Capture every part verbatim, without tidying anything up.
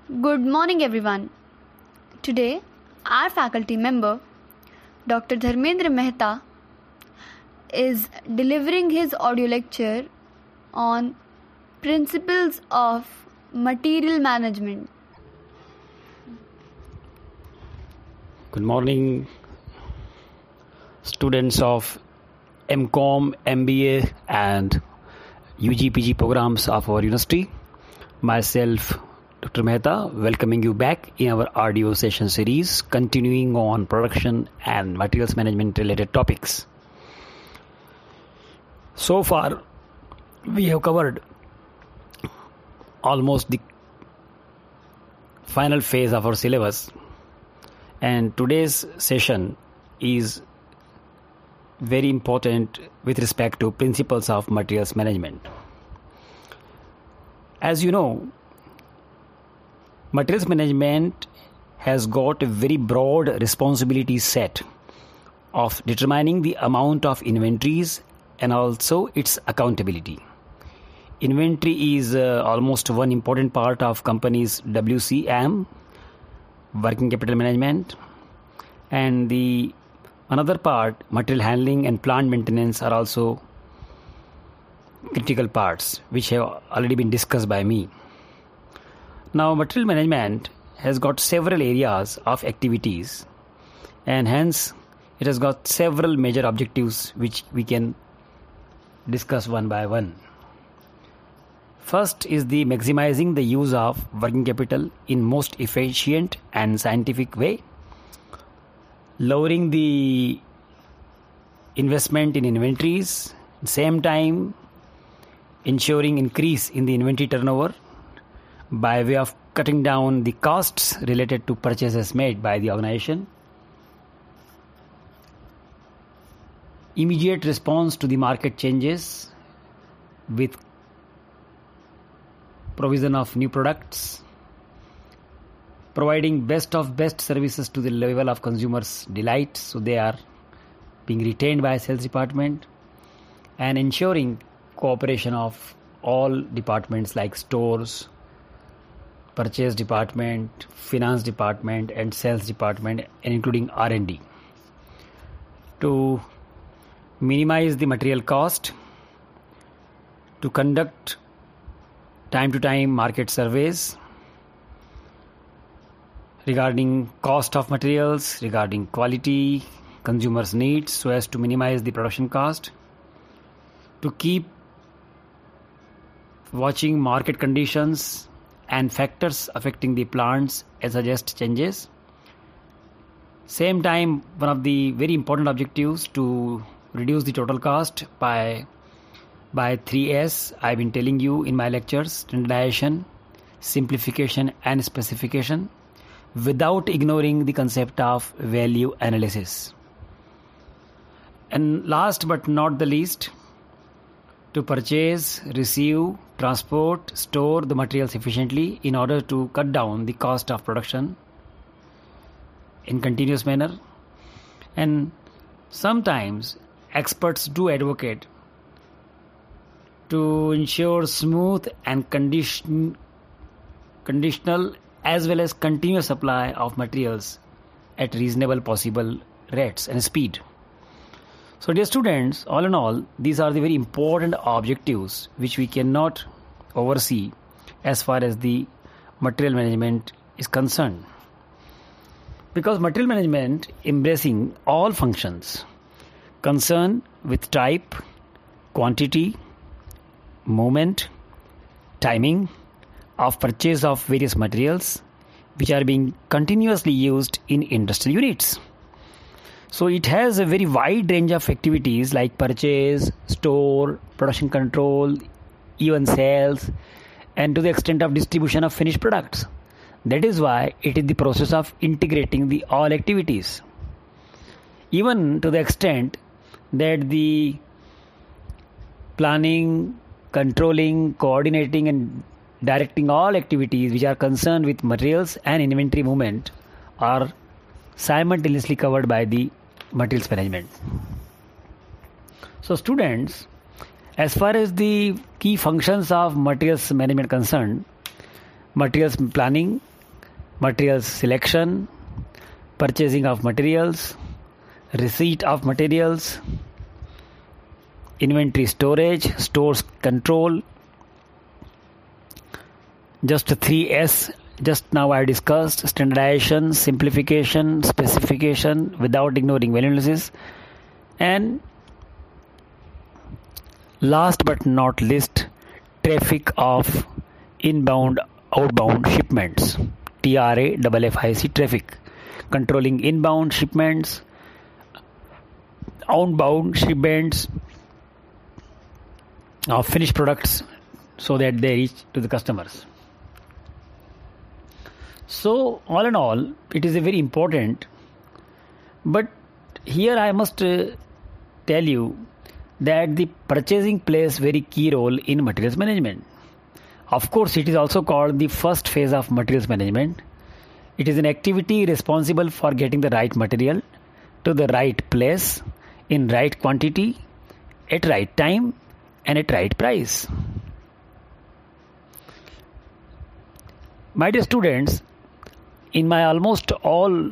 Good morning, everyone. Today, our faculty member, Doctor Dharmendra Mehta, is delivering his audio lecture on Principles of Material Management. Good morning, students of M Com, M B A and U G P G programs of our university. Myself, Doctor Mehta, welcoming you back in our audio session series, continuing on production and materials management related topics. So far, we have covered almost the final phase of our syllabus, and today's session is very important with respect to principles of materials management. As you know, materials management has got a very broad responsibility set of determining the amount of inventories and also its accountability. Inventory is uh, almost one important part of company's W C M, working capital management, and the another part, material handling and plant maintenance, are also critical parts which have already been discussed by me. Now, material management has got several areas of activities, and hence it has got several major objectives which we can discuss one by one. First is the maximizing the use of working capital in most efficient and scientific way, lowering the investment in inventories, at the same time ensuring increase in the inventory turnover by way of cutting down the costs related to purchases made by the organization. Immediate response to the market changes with provision of new products, providing best of best services to the level of consumers' delight, so they are being retained by sales department, and ensuring cooperation of all departments like stores, purchase department, finance department and sales department, and including R and D, to minimize the material cost, to conduct time to time market surveys regarding cost of materials, regarding quality, consumers' needs, so as to minimize the production cost, to keep watching market conditions and factors affecting the plants and suggest changes. Same time, one of the very important objectives to reduce the total cost by by three S I've been telling you in my lectures: standardization, simplification and specification, without ignoring the concept of value analysis. And last but not the least, to purchase, receive, transport, store the materials efficiently in order to cut down the cost of production in continuous manner. And sometimes experts do advocate to ensure smooth and condition, conditional as well as continuous supply of materials at reasonable possible rates and speed. So dear students, all in all, these are the very important objectives which we cannot oversee as far as the material management is concerned. Because material management embracing all functions concerned with type, quantity, movement, timing of purchase of various materials which are being continuously used in industrial units. So it has a very wide range of activities like purchase, store, production control, even sales, and to the extent of distribution of finished products. That is why it is the process of integrating the all activities. Even to the extent that the planning, controlling, coordinating and directing all activities which are concerned with materials and inventory movement are simultaneously covered by the materials management. So students, as far as the key functions of materials management concerned, materials planning materials selection, purchasing of materials, receipt of materials, inventory storage, stores control. Just three S, just now I discussed: standardization, simplification, specification without ignoring value analysis, and last but not least, traffic of inbound outbound shipments, T R A F F I C, traffic, controlling inbound shipments, outbound shipments of finished products so that they reach to the customers. So all in all, it is a very important, but here I must uh, tell you that the purchasing plays very key role in materials management. Of course, it is also called the first phase of materials management. It is an activity responsible for getting the right material to the right place, in right quantity, at right time, and at right price. My dear students, in my almost all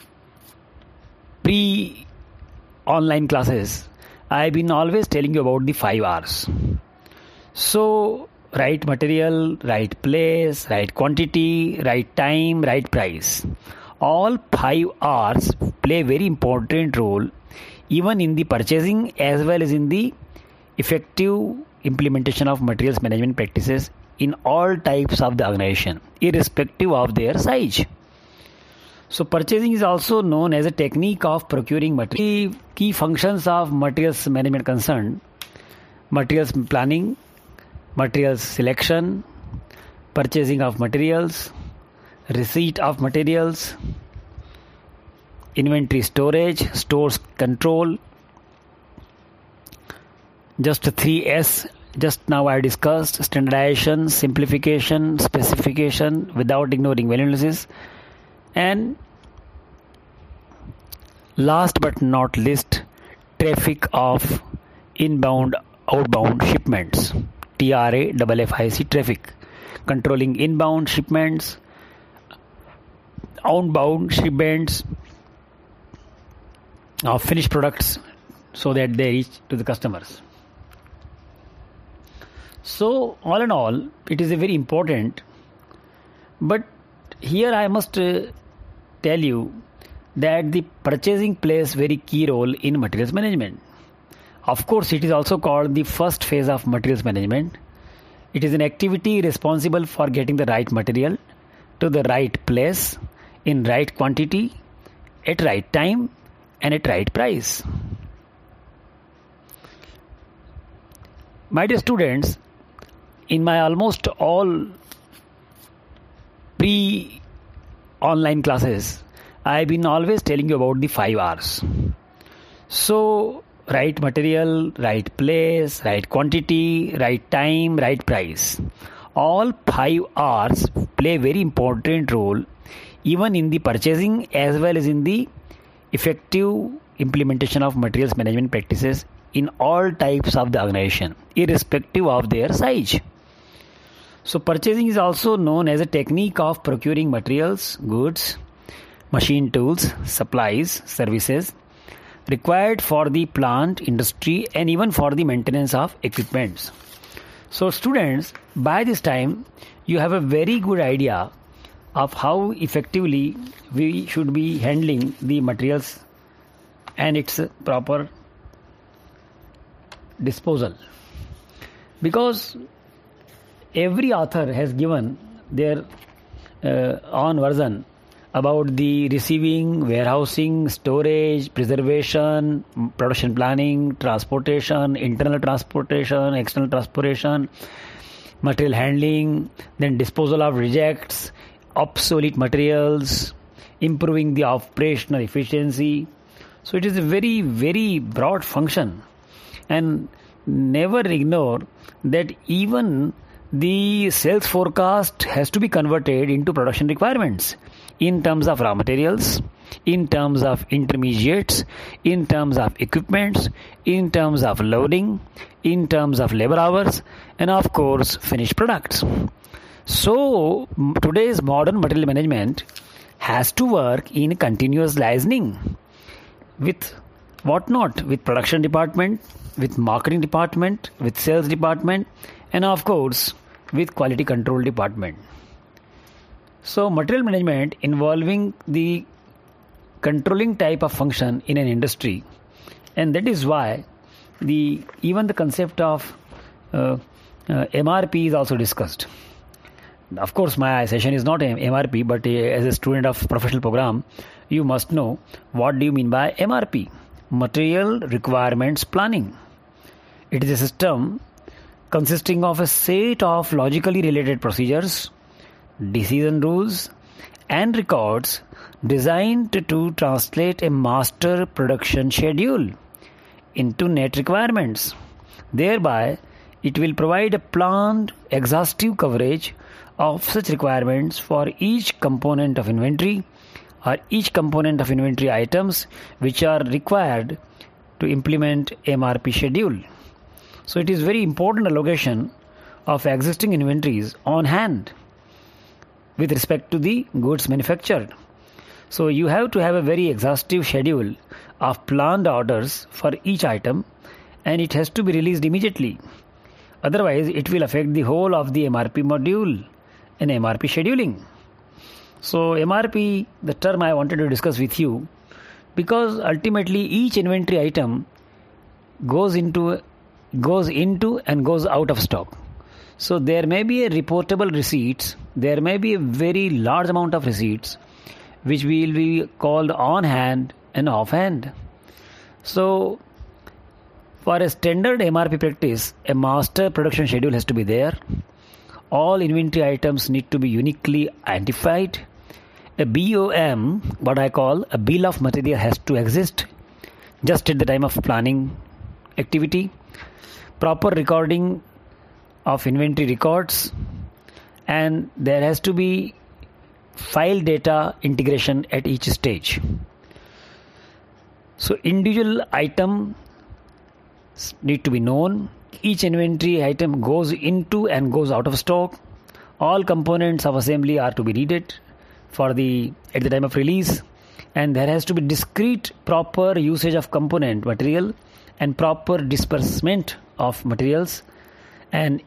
pre-online classes, I have been always telling you about the five R's. So, right material, right place, right quantity, right time, right price. All five R's play a very important role even in the purchasing as well as in the effective implementation of materials management practices in all types of the organization, irrespective of their size. So purchasing is also known as a technique of procuring material. Key functions of materials management concerned: materials planning, materials selection, purchasing of materials, receipt of materials, inventory storage, stores control. Just three S, just now I discussed: standardization, simplification, specification without ignoring value analysis, and last but not least, traffic of inbound outbound shipments, T R A F F I C, traffic, controlling inbound shipments, outbound shipments of finished products so that they reach to the customers. So all in all, it is a very important, but here I must uh, tell you that the purchasing plays very key role in materials management. Of course, it is also called the first phase of materials management. It is an activity responsible for getting the right material to the right place, in right quantity, at right time, and at right price. My dear students, in my almost all pre-online classes, I have been always telling you about the five R's. So, right material, right place, right quantity, right time, right price. All five R's play a very important role even in the purchasing as well as in the effective implementation of materials management practices in all types of the organization, irrespective of their size. So purchasing is also known as a technique of procuring materials, goods, machine tools, supplies, services required for the plant, industry, and even for the maintenance of equipments. So students, by this time you have a very good idea of how effectively we should be handling the materials and its proper disposal, because every author has given their uh, own version about the receiving, warehousing, storage, preservation, production planning, transportation, internal transportation, external transportation, material handling, then disposal of rejects, obsolete materials, improving the operational efficiency. So it is a very, very broad function, and never ignore that even the sales forecast has to be converted into production requirements in terms of raw materials, in terms of intermediates, in terms of equipments, in terms of loading, in terms of labor hours, and of course finished products. So today's modern material management has to work in continuous liaising with what not, with production department, with marketing department, with sales department, and of course with quality control department. So material management involving the controlling type of function in an industry, and that is why the even the concept of uh, uh, M R P is also discussed. Of course, my session is not M R P, but uh, as a student of professional program, you must know what do you mean by M R P, Material Requirements Planning. It is a system consisting of a set of logically related procedures, decision rules, and records designed to, to translate a master production schedule into net requirements. Thereby, it will provide a planned, exhaustive coverage of such requirements for each component of inventory or each component of inventory items which are required to implement M R P schedule. So it is very important allocation of existing inventories on hand with respect to the goods manufactured. So you have to have a very exhaustive schedule of planned orders for each item, and it has to be released immediately. Otherwise, it will affect the whole of the M R P module and M R P scheduling. So M R P, the term I wanted to discuss with you, because ultimately each inventory item goes into goes into and goes out of stock. So there may be a reportable receipts, there may be a very large amount of receipts which will be called on hand and off hand. So for a standard M R P practice, a master production schedule has to be there. All inventory items need to be uniquely identified. A B O M, what I call a bill of material, has to exist just at the time of planning activity. Proper recording of inventory records, and there has to be file data integration at each stage. So individual item need to be known. Each inventory item goes into and goes out of stock. All components of assembly are to be needed for the at the time of release, and there has to be discrete proper usage of component material and proper disbursement of materials, and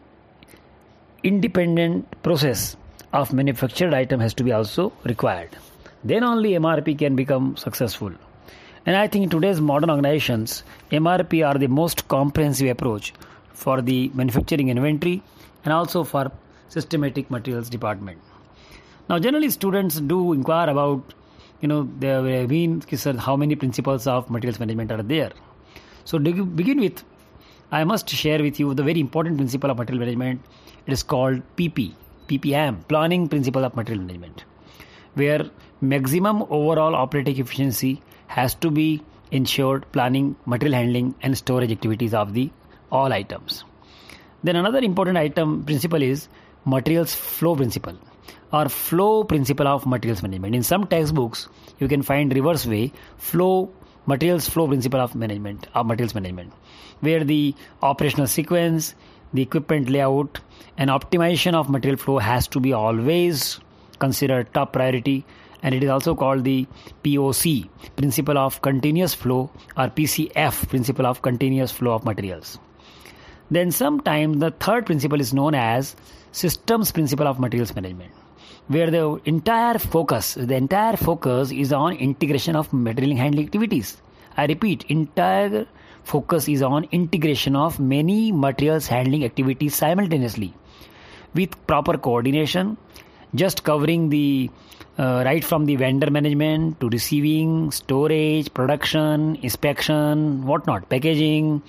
independent process of manufactured item has to be also required. Then only M R P can become successful. And I think in today's modern organizations, M R P are the most comprehensive approach for the manufacturing inventory and also for systematic materials department. Now, generally students do inquire about, you know, there have been how many principles of materials management are there. So to begin with, I must share with you the very important principle of material management. It is called P P, P P M, Planning Principle of Material Management, where maximum overall operating efficiency has to be ensured planning, material handling and storage activities of the all items. Then another important item principle is materials flow principle or flow principle of materials management. In some textbooks, you can find reverse way, flow materials flow principle of management of materials management, where the operational sequence, the equipment layout and optimization of material flow has to be always considered top priority, and it is also called the P O C, principle of continuous flow, or P C F, principle of continuous flow of materials. Then sometimes the third principle is known as systems principle of materials management, where the entire focus, the entire focus is on integration of material handling activities. I repeat, entire focus is on integration of many materials handling activities simultaneously with proper coordination, just covering the uh, right from the vendor management to receiving, storage, production, inspection, whatnot, packaging,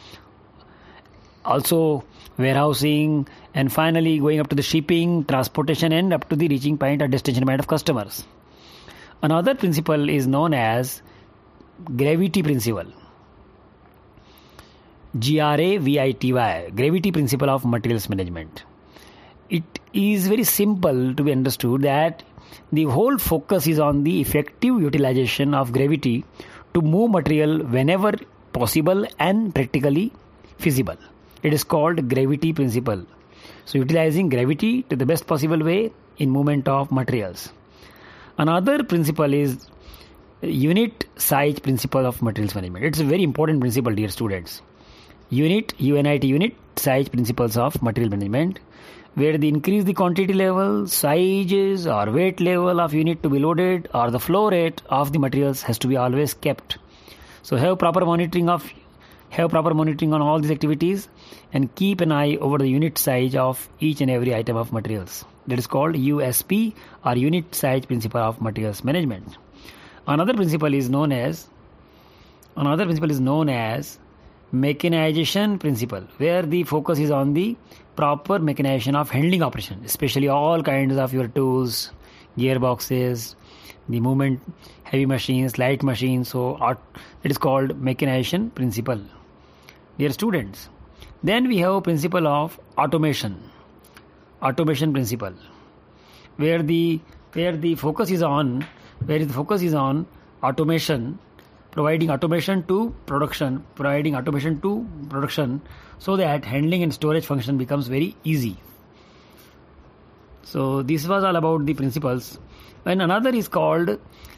also warehousing, and finally going up to the shipping, transportation, and up to the reaching point or destination point of customers. Another principle is known as gravity principle. G R A V I T Y, gravity principle of materials management. It is very simple to be understood that the whole focus is on the effective utilization of gravity to move material whenever possible and practically feasible. It is called gravity principle. So utilizing gravity to the best possible way in movement of materials. Another principle is unit size principle of materials management. It's a very important principle, dear students. Unit, U N I T, unit size principles of material management, where they increase the quantity level, sizes or weight level of unit to be loaded, or the flow rate of the materials has to be always kept. So have proper monitoring of have proper monitoring on all these activities and keep an eye over the unit size of each and every item of materials. That is called U S P, or unit size principle of materials management. Another principle is known as another principle is known as mechanization principle, where the focus is on the proper mechanization of handling operation, especially all kinds of your tools, gearboxes, the movement, heavy machines, light machines. So it is called mechanization principle. Dear students, then we have principle of automation. Automation principle, where the where the focus is on where the focus is on automation, providing automation to production, providing automation to production, so that handling and storage function becomes very easy. So this was all about the principles. And another is called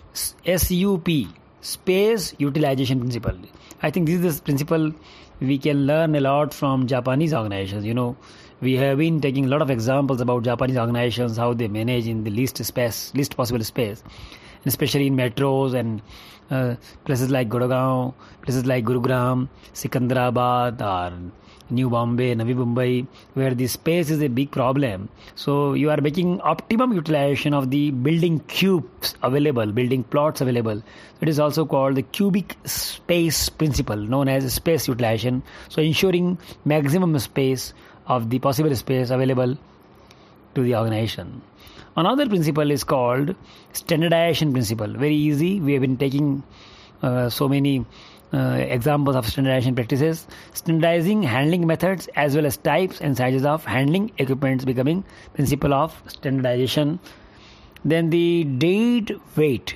S U P, space utilization principle. I think this is the principle we can learn a lot from Japanese organizations. You know, we have been taking a lot of examples about Japanese organizations, how they manage in the least space, least possible space, and especially in metros and uh, places like Gurgaon, places like Gurugram, Sikandrabad, or New Bombay, Navi Mumbai, where the space is a big problem. So you are making optimum utilization of the building cubes available, building plots available. It is also called the cubic space principle, known as space utilization. So ensuring maximum space of the possible space available to the organization. Another principle is called standardization principle. Very easy. We have been taking uh, so many uh, examples of standardization practices. Standardizing handling methods as well as types and sizes of handling equipments becoming principle of standardization. Then the dead weight.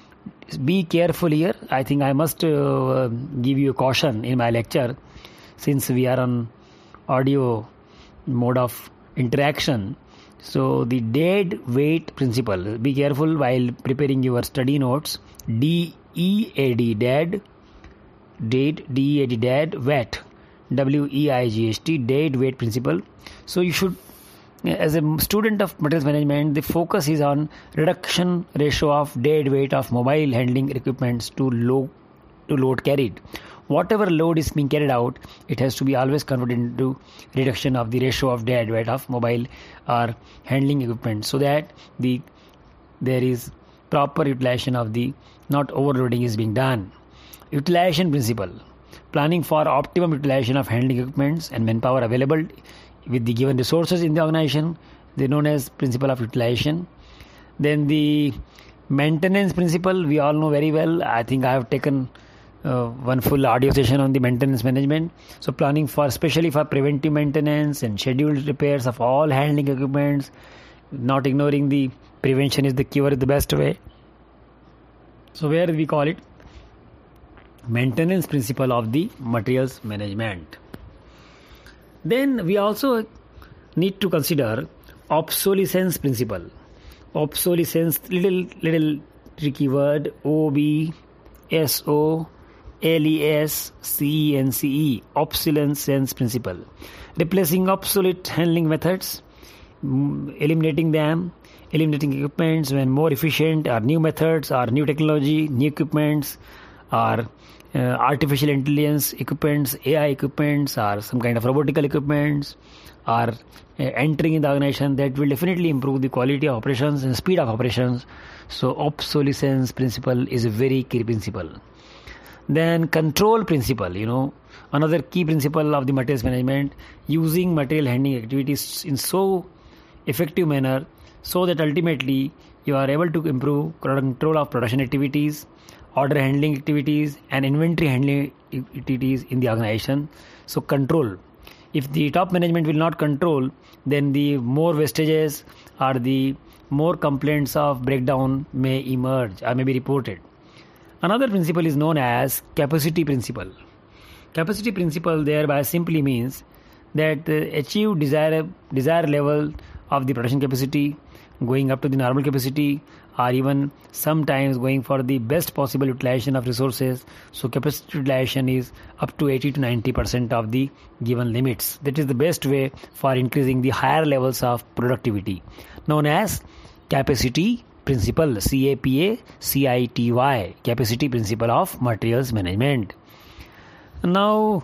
Be careful here. I think I must uh, give you a caution in my lecture, since we are on audio mode of interaction. So the dead weight principle, be careful while preparing your study notes. D E A D, dead, dead, D E A D, dead, weight, W E I G H T, dead weight principle. So you should, as a student of materials management, the focus is on reduction ratio of dead weight of mobile handling equipments to low to load carried. Whatever load is being carried out, it has to be always converted into reduction of the ratio of dead weight of mobile or handling equipment, so that the there is proper utilization of the, not overloading is being done. Utilization principle, planning for optimum utilization of handling equipments and manpower available with the given resources in the organization. They are known as principle of utilization. Then the maintenance principle, we all know very well. I think I have taken Uh, one full audio session on the maintenance management. So planning for, especially for preventive maintenance and scheduled repairs of all handling equipments, not ignoring the prevention is the cure is the best way. So where we call it maintenance principle of the materials management. Then we also need to consider obsolescence principle. Obsolescence, little little tricky word, O B S O L E S C E N C E, obsolescence principle. Replacing obsolete handling methods, eliminating them, eliminating equipments when more efficient, or new methods, or new technology, new equipments, or uh, artificial intelligence equipments, A I equipments, or some kind of robotical equipments, are uh, entering in the organization, that will definitely improve the quality of operations and speed of operations. So obsolescence principle is a very key principle. Then control principle, you know, another key principle of the materials management, using material handling activities in so effective manner so that ultimately you are able to improve control of production activities, order handling activities, and inventory handling activities in the organization. So control. If the top management will not control, then the more wastages or the more complaints of breakdown may emerge or may be reported. Another principle is known as capacity principle. Capacity principle thereby simply means that the achieved desired, desired level of the production capacity going up to the normal capacity, or even sometimes going for the best possible utilization of resources. So capacity utilization is up to eighty to ninety percent of the given limits. That is the best way for increasing the higher levels of productivity, known as capacity principle, C A P A C I T Y, capacity principle of materials management. Now,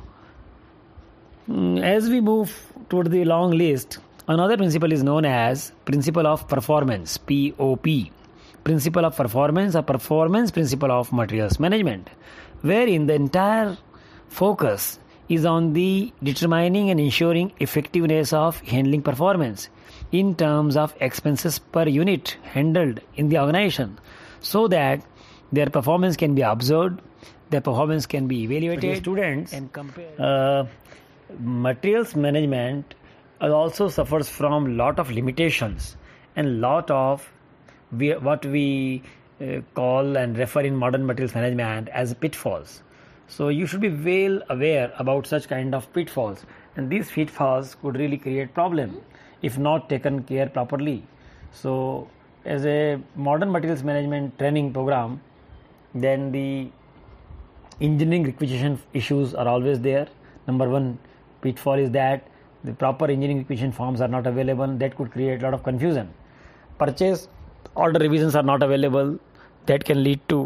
as we move toward the long list, another principle is known as principle of performance, P O P. Principle of performance or performance principle of materials management, wherein the entire focus is on the determining and ensuring effectiveness of handling performance in terms of expenses per unit handled in the organization, so that their performance can be observed, their performance can be evaluated. Students and compare. Uh, materials management also suffers from lot of limitations and lot of we, what we uh, call and refer in modern materials management as pitfalls. So you should be well aware about such kind of pitfalls, and these pitfalls could really create problem if not taken care properly. So as a modern materials management training program, then the engineering requisition issues are always there. Number one pitfall is that the proper engineering requisition forms are not available. That could create a lot of confusion. Purchase order revisions are not available. That can lead to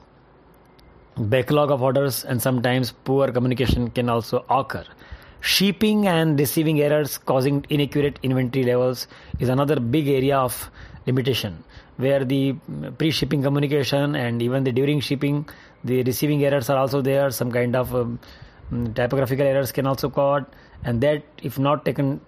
backlog of orders, and sometimes poor communication can also occur. Shipping and receiving errors causing inaccurate inventory levels is another big area of limitation, where the pre-shipping communication and even the during shipping, the receiving errors are also there. Some kind of um, typographical errors can also occur, and that, if not taken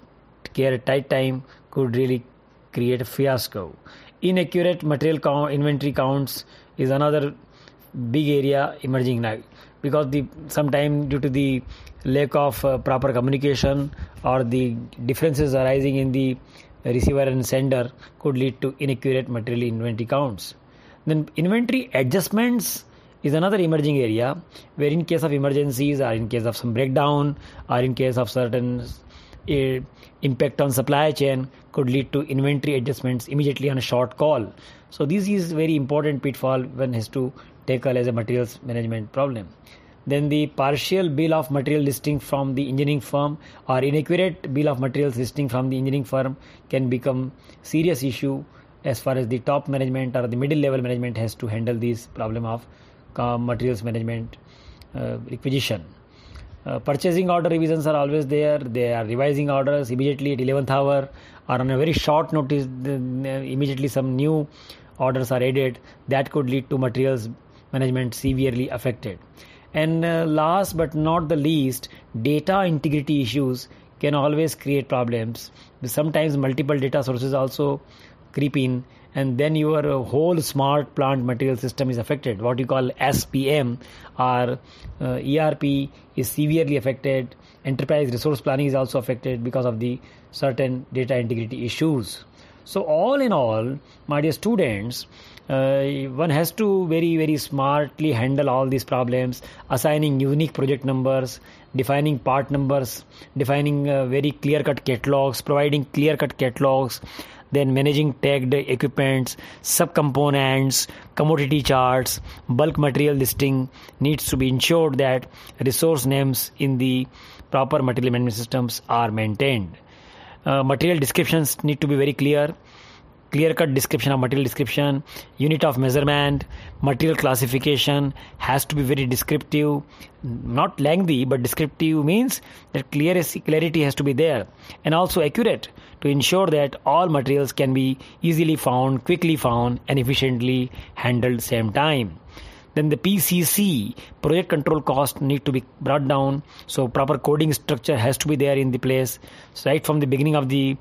care at tight time, could really create a fiasco. Inaccurate material count, inventory counts is another big area emerging now, because the sometime due to the lack of uh, proper communication or the differences arising in the receiver and sender could lead to inaccurate material inventory counts. Then inventory adjustments is another emerging area, where in case of emergencies or in case of some breakdown or in case of certain uh, impact on supply chain could lead to inventory adjustments immediately on a short call. So this is very important pitfall one has to tackle as a materials management problem. Then the partial bill of material listing from the engineering firm or inaccurate bill of materials listing from the engineering firm can become serious issue as far as the top management or the middle level management has to handle this problem of uh, materials management uh, requisition. Uh, purchasing order revisions are always there. They are revising orders immediately at eleventh hour or on a very short notice. Immediately some new orders are added. That could lead to materials management severely affected. And uh, last but not the least, data integrity issues can always create problems. Sometimes multiple data sources also creep in, and then your uh, whole smart plant material system is affected. What you call S P M or uh, E R P is severely affected. Enterprise resource planning is also affected because of the certain data integrity issues. So all in all, my dear students, uh, one has to very, very smartly handle all these problems, assigning unique project numbers, defining part numbers, defining uh, very clear-cut catalogs, providing clear-cut catalogs, then managing tagged equipments, subcomponents, commodity charts, bulk material listing needs to be ensured that resource names in the proper material management systems are maintained. Uh, material descriptions need to be very clear. Clear-cut description of material description, unit of measurement, material classification has to be very descriptive, not lengthy, but descriptive means that clear clarity has to be there, and also accurate to ensure that all materials can be easily found, quickly found, and efficiently handled same time. Then the P C C, project control cost, need to be brought down. So proper coding structure has to be there in the place, so right from the beginning of the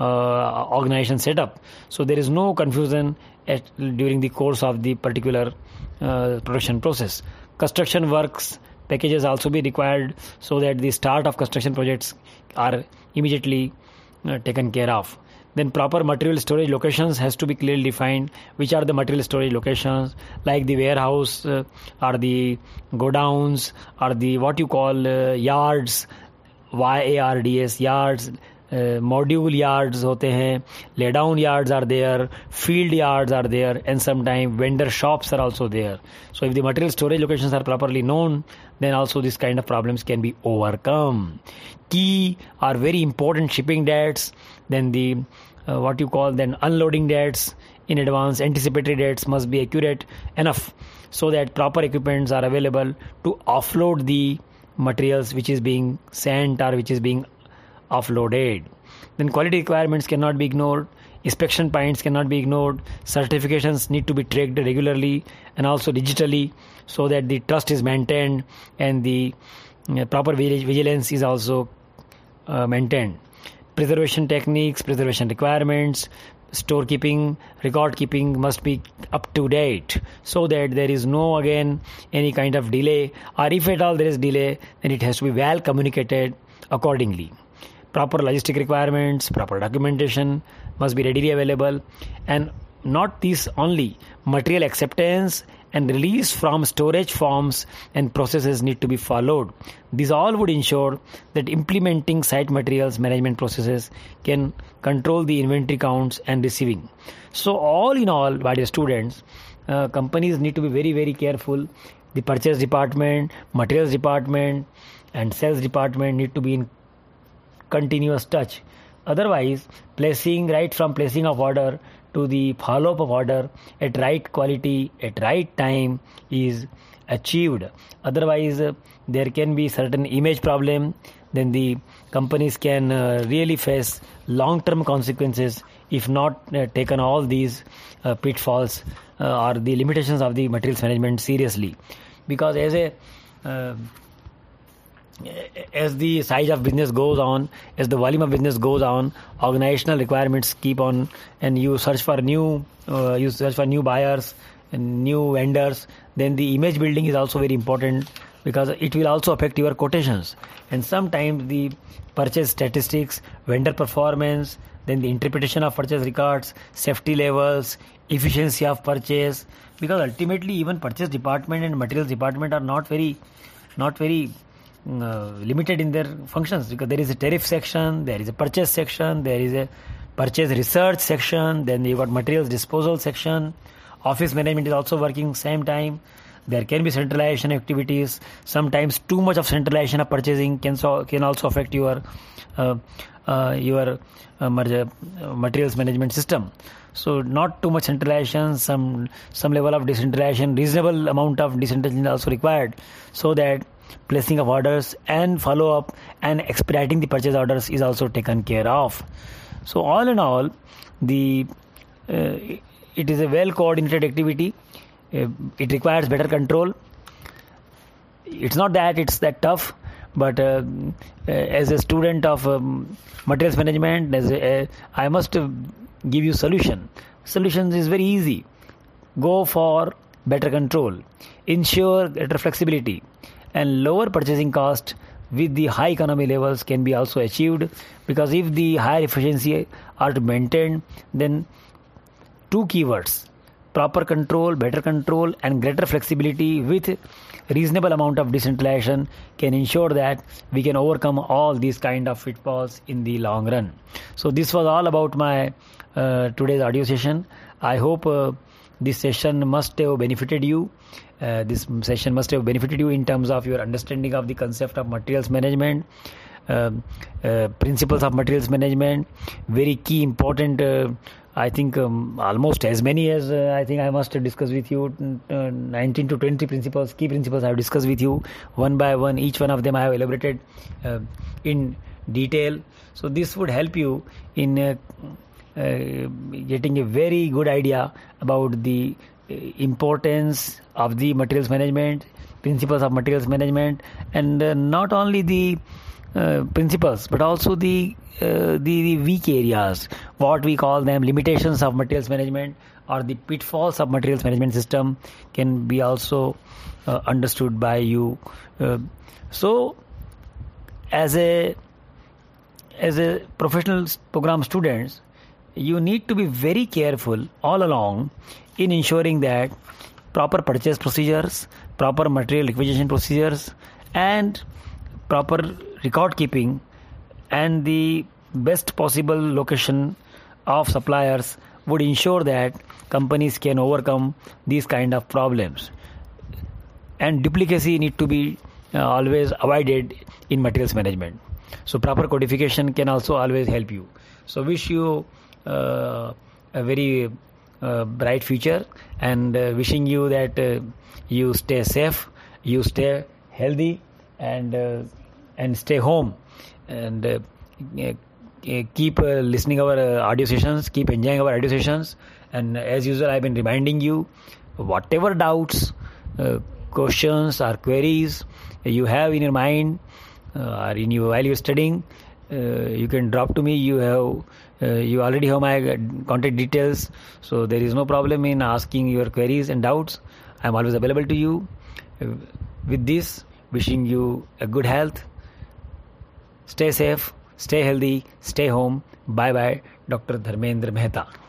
uh, organization setup. So there is no confusion at, during the course of the particular uh, production process. Construction works packages also be required so that the start of construction projects are immediately uh, taken care of. Then proper material storage locations has to be clearly defined. Which are the material storage locations, like the warehouse uh, or the godowns or the what you call uh, yards, Y A R D S, yards, module yards होते हैं, lay down yards are there, field yards are there, and sometime vendor shops are also there. So if the material storage locations are properly known, then also this kind of problems can be overcome. Key are very important shipping dates, then the uh, what you call then unloading dates in advance, anticipatory dates must be accurate enough so that proper equipments are available to offload the materials which is being sent or which is being offloaded. Then quality requirements cannot be ignored, inspection points cannot be ignored, certifications need to be tracked regularly and also digitally so that the trust is maintained and the uh, proper vigilance is also uh, maintained. Preservation techniques, preservation requirements, storekeeping, record keeping must be up to date so that there is no again any kind of delay, or if at all there is delay, then it has to be well communicated accordingly. Proper logistic requirements, proper documentation must be readily available, and not this only, material acceptance and release from storage forms and processes need to be followed. These all would ensure that implementing site materials management processes can control the inventory counts and receiving. So all in all, my dear students, uh, companies need to be very, very careful. The purchase department, materials department and sales department need to be in continuous touch. Otherwise, placing right from placing of order to the follow-up of order at right quality, at right time is achieved. Otherwise, uh, there can be certain image problem. Then the companies can uh, really face long-term consequences if not uh, taken all these uh, pitfalls uh, or the limitations of the materials management seriously. Because as a uh, as the size of business goes on, as the volume of business goes on, organizational requirements keep on, and you search for new, uh, you search for new buyers and new vendors. Then the image building is also very important because it will also affect your quotations. And sometimes the purchase statistics, vendor performance, then the interpretation of purchase records, safety levels, efficiency of purchase. Because ultimately, even purchase department and materials department are not very, not very. Uh, limited in their functions, because there is a tariff section, there is a purchase section, there is a purchase research section, then you got materials disposal section. Office management is also working same time. There can be centralization activities. Sometimes too much of centralization of purchasing can so can also affect your uh, uh, your uh, materials management system. So not too much centralization, some some level of decentralization, reasonable amount of decentralization is also required so that placing of orders and follow-up and expediting the purchase orders is also taken care of. So all in all, the uh, it is a well-coordinated activity. Uh, it requires better control. It's not that it's that tough, but uh, uh, as a student of um, materials management, as a, uh, I must uh, give you solution. Solutions is very easy. Go for better control. Ensure better flexibility. And lower purchasing cost with the high economy levels can be also achieved, because if the higher efficiency are to maintain, then two keywords, proper control, better control and greater flexibility with reasonable amount of decentralization can ensure that we can overcome all these kind of pitfalls in the long run. So this was all about my uh, today's audio session. I hope uh, this session must have benefited you. Uh, this session must have benefited you in terms of your understanding of the concept of materials management, uh, uh, principles of materials management, very key important, uh, I think um, almost as many as uh, I think I must discuss with you, uh, nineteen to twenty principles, key principles I have discussed with you one by one. Each one of them I have elaborated uh, in detail. So this would help you in uh, uh, getting a very good idea about the importance of the materials management, principles of materials management, and uh, not only the uh, principles but also the, uh, the the weak areas, what we call them limitations of materials management or the pitfalls of materials management system can be also uh, understood by you. Uh, so as a as a professional program students, you need to be very careful all along in ensuring that proper purchase procedures, proper material requisition procedures, and proper record keeping and the best possible location of suppliers would ensure that companies can overcome these kind of problems. And duplicacy need to be uh, always avoided in materials management. So proper codification can also always help you. So wish you uh, a very uh, bright future, and uh, wishing you that uh, you stay safe, you stay healthy, and uh, and stay home, and uh, uh, keep uh, listening our uh, audio sessions, keep enjoying our audio sessions. And as usual, I've been reminding you, whatever doubts, uh, questions or queries you have in your mind uh, or in your while you're studying, uh, you can drop to me. You have uh, you already have my contact details, so there is no problem in asking your queries and doubts. I'm always available to you. Uh, with this, wishing you a good health. Stay safe, stay healthy, stay home. Bye bye, Doctor Dharmendra Mehta.